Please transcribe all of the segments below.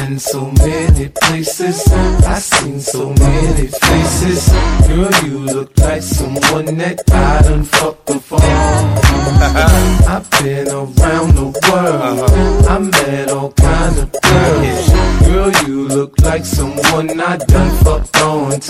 been so many places, I seen so many faces. Girl, you look like someone that I done fucked before. I've been around the world, I met all kind of girls. Girl, you look like someone I done fucked on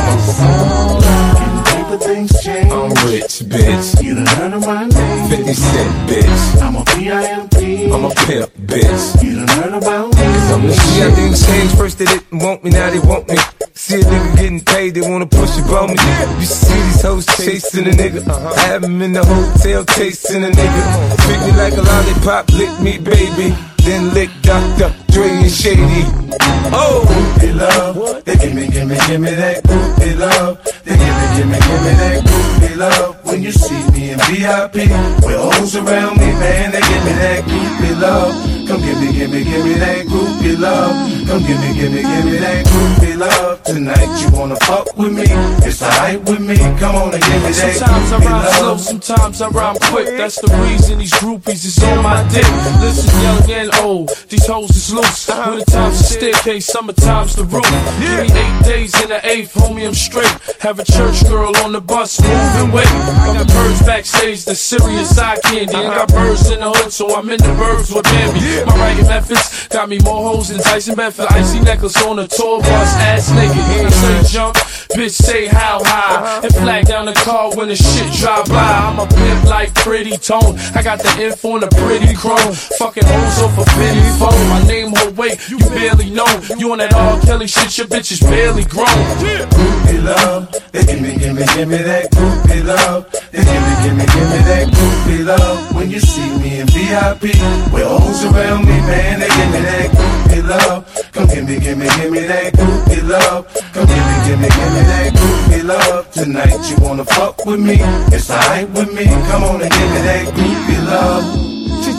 tour. But things change. I'm rich, bitch. You done heard of my name. 50 Cent, bitch. I'm a P.I.M.P. I'm a pimp, bitch. You done heard about me. Cause I'm the shit. See, I didn't change. First they didn't want me, now they want me. See a nigga getting paid, they wanna push it on me. You see these hoes chasing a nigga. I have them in the hotel chasing a nigga. Treat me like a lollipop, lick me, baby. Then lick Dr. Dre and Shady. Oh, groupie love. They gimme that groupie love. They gimme that groupie love. When you see me in VIP, with hoes around me, man, they give me that groupie love. Come give me that groupie love. Come give me that groupie love. Tonight you wanna fuck with me? It's alright with me. Come on and give me that groupie love. Sometimes I rhyme slow, sometimes I rhyme quick. That's the reason these groupies is on my dick. Listen, young and old, these hoes is loose. Wintertime's the staircase, summertime's the roof. Give me 8 days in the 8th, homie, I'm straight. Have a church girl on the bus, moving weight. I got birds backstage, the serious eye candy. I got birds in the hood, so I'm in the burbs with Bambi. My writing methods got me more hoes than Tyson Bedford. Icy necklace on a tour bus, ass naked. I say jump, bitch say how high. And flag down the car when the shit drive by. I'm a pimp like Pretty Tone. I got the info on the pretty chrome. Fucking hoes off a pity phone. My name her weight, you barely know. You on that R. Kelly shit, your bitch is barely grown. Groupie love, they gimme that groupie love. They gimme that groupie love. When you see me in VIP, with hoes around me, man, they give me that groupie love. Come give me that groupie love. Come give me that groupie love. Tonight you wanna fuck with me? It's alright with me. Come on and give me that groupie love.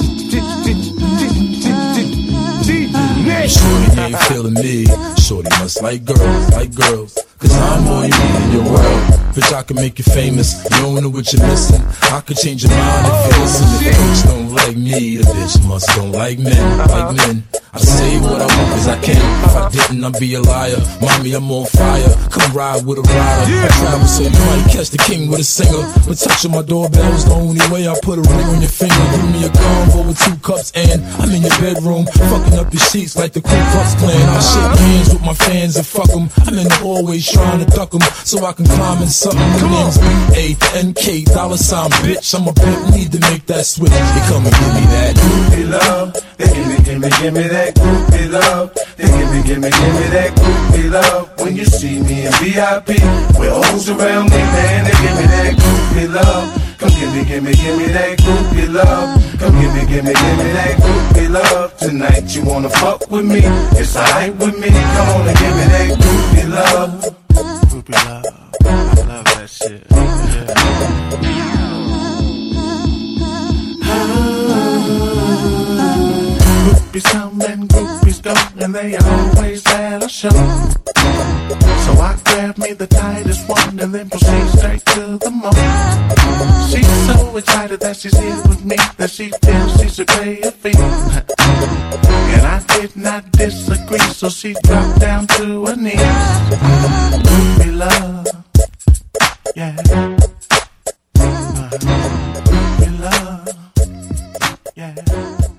Shorty ain't feeling me. Shorty must like girls. Cause I'm all you need in your world. Bitch, I can make you famous. You don't know what you're missing. I could change your mind if you listen. If bitch don't like me, the bitch must don't like men. I say what I want cause I can. If I didn't, I'd be a liar. Mommy, I'm on fire. Come ride with a rider. I travel so you might catch the king with a singer. But touching my doorbell's the only way. I put a ring on your finger. Give me a combo with 2 cups and I'm in your bedroom. Fucking up your sheets like the Ku Klux Klan. I shake hands with my fans and fuck them. I'm in the hallways trying to duck them so I can climb in something. My name's B-A-N-K, $, bitch. I'm a pimp, need to make that switch. You come and give me that groupie love. They give me that groupie love. They give me that groupie love. When you see me in VIP, with hoes around me, man, they give me that groupie love. Come give me that groupie love. Come give me that groupie love. Tonight you wanna fuck with me? It's alright with me. Come on and give me that groupie love. Groupie love, I love that shit. Groupies come and groupies go, and they always at a show. So I grab me the tightest one and then proceed straight to the moon. She's so excited that she's here with me that she feels she should pay a fee. And I did not disagree, so she dropped down to her knees. Groupie love, yeah. Groupie love, yeah.